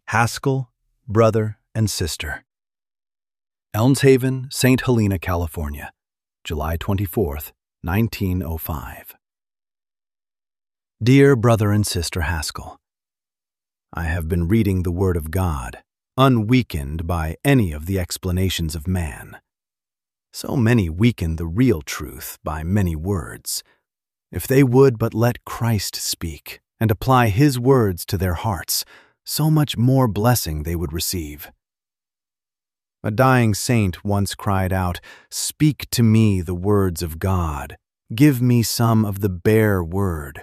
Haskell, brother and sister. Elmshaven, St. Helena, California, July 24th, 1905. Dear Brother and Sister Haskell, I have been reading the Word of God, unweakened by any of the explanations of man. So many weaken the real truth by many words. If they would but let Christ speak and apply His words to their hearts, so much more blessing they would receive. A dying saint once cried out, "Speak to me the words of God. Give me some of the bare word."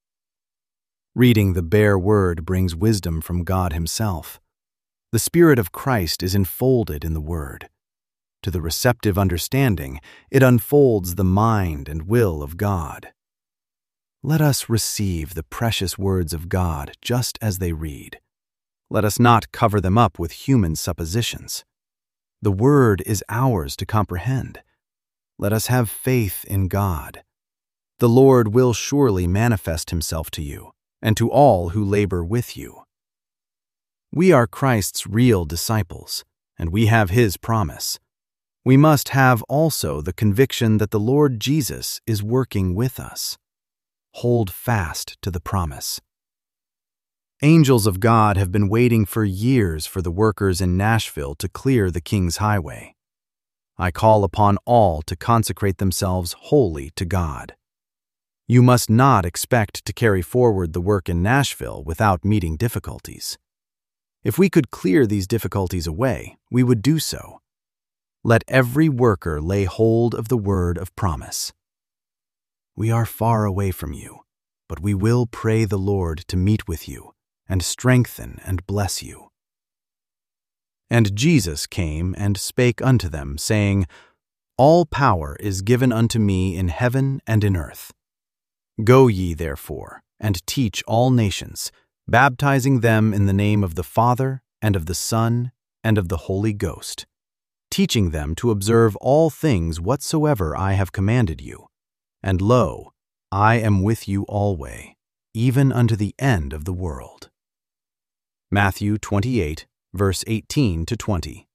Reading the bare word brings wisdom from God Himself. The Spirit of Christ is enfolded in the word. To the receptive understanding, it unfolds the mind and will of God. Let us receive the precious words of God just as they read. Let us not cover them up with human suppositions. The Word is ours to comprehend. Let us have faith in God. The Lord will surely manifest Himself to you and to all who labor with you. We are Christ's real disciples, and we have His promise. We must have also the conviction that the Lord Jesus is working with us. Hold fast to the promise. Angels of God have been waiting for years for the workers in Nashville to clear the King's Highway. I call upon all to consecrate themselves wholly to God. You must not expect to carry forward the work in Nashville without meeting difficulties. If we could clear these difficulties away, we would do so. Let every worker lay hold of the word of promise. We are far away from you, but we will pray the Lord to meet with you and strengthen and bless you. And Jesus came and spake unto them, saying, All power is given unto me in heaven and in earth. Go ye therefore, and teach all nations, baptizing them in the name of the Father, and of the Son, and of the Holy Ghost, teaching them to observe all things whatsoever I have commanded you. And lo, I am with you alway, even unto the end of the world. Matthew 28, verse 18 to 20.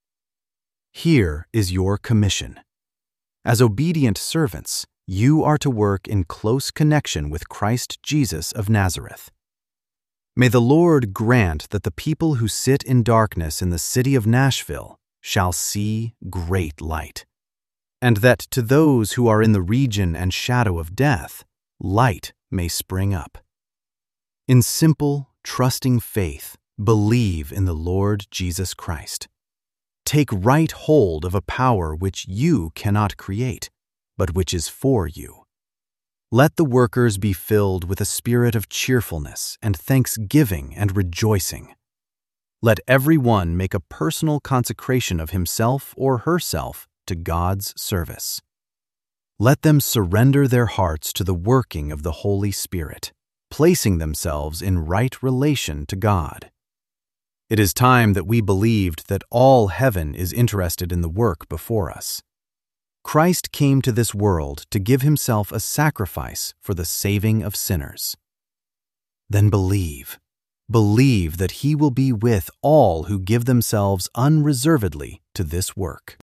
Here is your commission. As obedient servants, you are to work in close connection with Christ Jesus of Nazareth. May the Lord grant that the people who sit in darkness in the city of Nashville shall see great light, and that to those who are in the region and shadow of death, light may spring up. In simple, trusting faith, believe in the Lord Jesus Christ. Take right hold of a power which you cannot create, but which is for you. Let the workers be filled with a spirit of cheerfulness and thanksgiving and rejoicing. Let every one make a personal consecration of himself or herself to God's service. Let them surrender their hearts to the working of the Holy Spirit, placing themselves in right relation to God. It is time that we believed that all heaven is interested in the work before us. Christ came to this world to give Himself a sacrifice for the saving of sinners. Then believe that He will be with all who give themselves unreservedly to this work.